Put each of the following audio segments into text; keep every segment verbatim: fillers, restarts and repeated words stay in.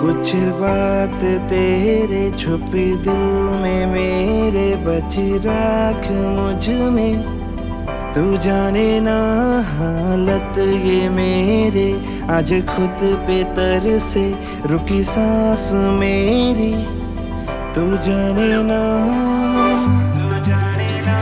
कुछ बात तेरे छुपी दिल में मेरे बच राख मुझ में। तू जाने ना हालत ये मेरे, आज खुद पे तरसे रुकी सांस मेरी। तू जाने ना, तू जाने ना,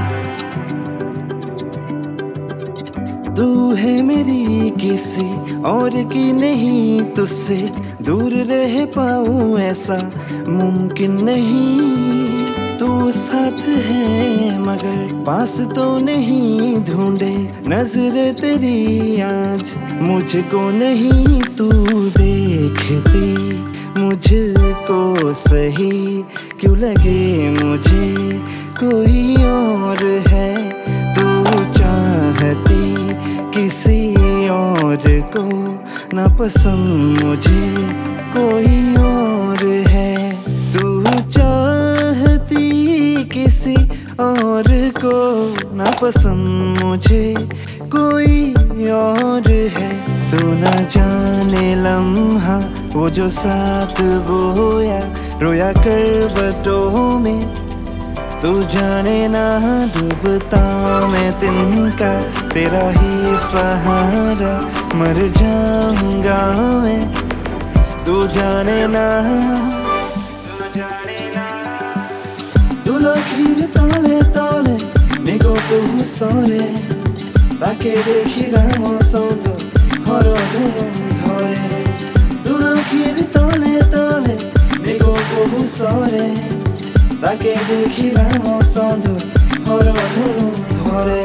तू है मेरी किसी और की नहीं, तुझसे दूर रह पाऊं ऐसा मुमकिन नहीं। तू साथ है मगर पास तो नहीं, ढूंढे नजर तेरी आज मुझको नहीं। तू देखती मुझको सही क्यों लगे मुझे कोई और है। तू चाहती किसी और को, ना पसंद मुझे कोई और है। तू चाहती किसी और को, ना पसंद मुझे कोई और है। तू न जाने लम्हा वो जो साथ बोया रोया करवटों में। तू जाने ना डूबता मैं तिनका तेरा ही सहारा, मर जाऊंगा मैं। तू जाने ना, तू जाने ना, तुला खीर तले तले मेगो तुम सोरे, ताके देखी रामो सोंदो हरो धुनुम धरे। तुला खीर तले तले मेगो तुम सोरे, ताके देखी रामो सोंदो हरो धुनुम धरे।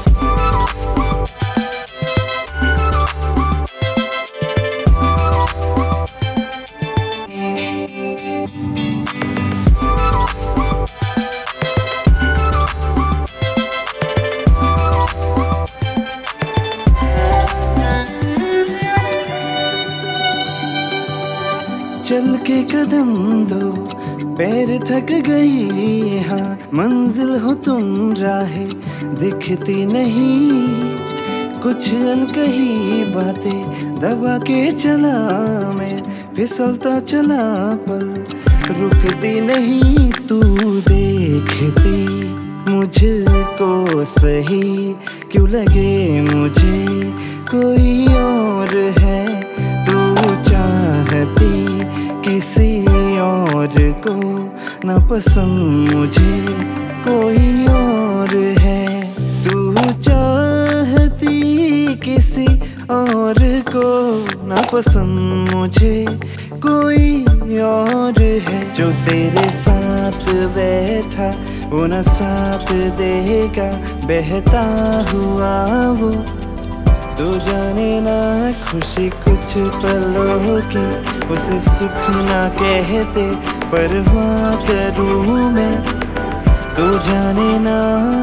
चल के कदम दो पैर थक गई, हाँ मंजिल हो तुम राहें दिखती नहीं। कुछ अनकही बातें दबा के चला मैं, फिसलता चला पल रुकती नहीं। तू देखती मुझको सही क्यों लगे मुझे कोई और है। तू चाहती किसी और को, ना पसंद मुझे कोई और है। तू चाहती किसी और को, ना पसंद मुझे कोई और है। जो तेरे साथ बैठा वो न साथ देगा बहता हुआ वो। तू जाने ना खुशी कुछ पलों की, उसे सुख ना कहते परवाह करूँ मैं। तू जाने ना।